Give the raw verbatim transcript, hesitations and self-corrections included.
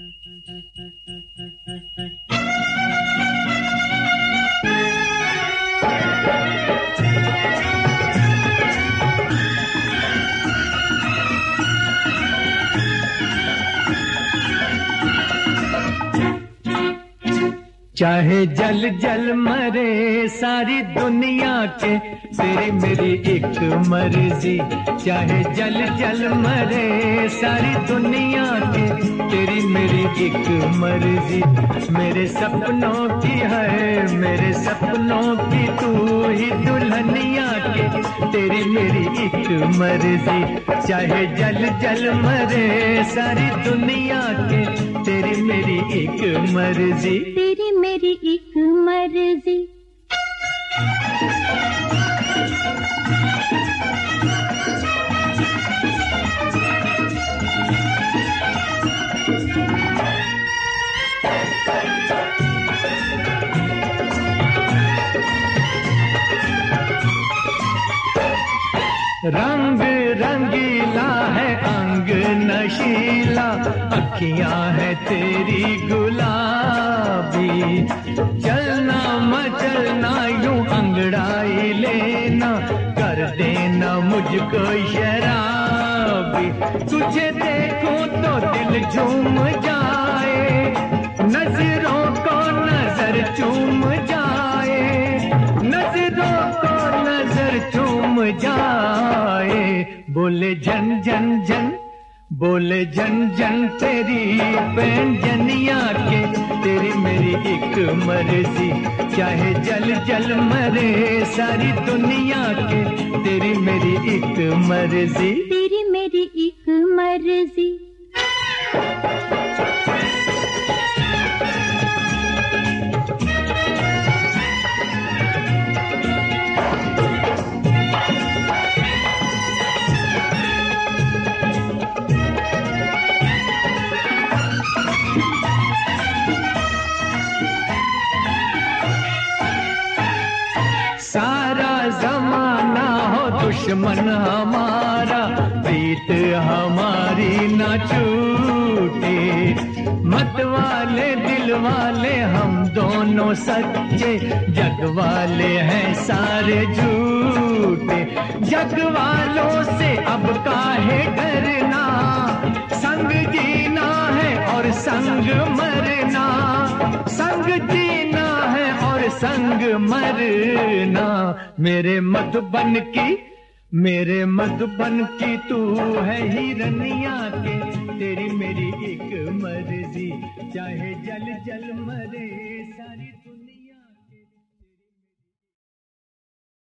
चाहे जल जल मरे सारी दुनिया के, तेरी मेरी एक मर्जी। चाहे जल जल मरे सारी दुनिया के, तेरी मेरी एक मर्जी। मेरे सपनों की है, मेरे सपनों की तू ही दुल्हनिया के, तेरी मेरी एक मर्जी। चाहे जल जल मरे सारी दुनिया के, तेरी मेरी एक मर्जी। तेरी मेरी एक मर्जी। रंग रंगीला है अंग नशीला, अखियां है तेरी गुलाबी। चलना मचलना यूं अंगड़ाई लेना, कर देना मुझको शराबी। तुझे देखूं तो दिल झूम जाए, नजरों को नजर चूम जाए, नजरों को नजर चूम जाए। बोले जन जन जन, बोले जन जन तेरी पैंजनिया के, तेरी मेरी एक मर्जी। चाहे जल जल मरे सारी दुनिया के, तेरी मेरी एक मर्जी। तेरी मेरी एक मर्जी। सारा जमाना हो दुश्मन हमारा, प्रीत हमारी न छूटे। मत वाले दिल वाले हम दोनों सच्चे, जग वाले हैं सारे झूठे। जग वालों से अब काहे डरना, संग जीना है और संग मरना, संग जीना है और संग मरना। मेरे मधुबन की, मेरे मधुबन की तू है हिरनिया के, तेरी मेरी एक मर्जी। चाहे जल जल मरे सारी दुनिया।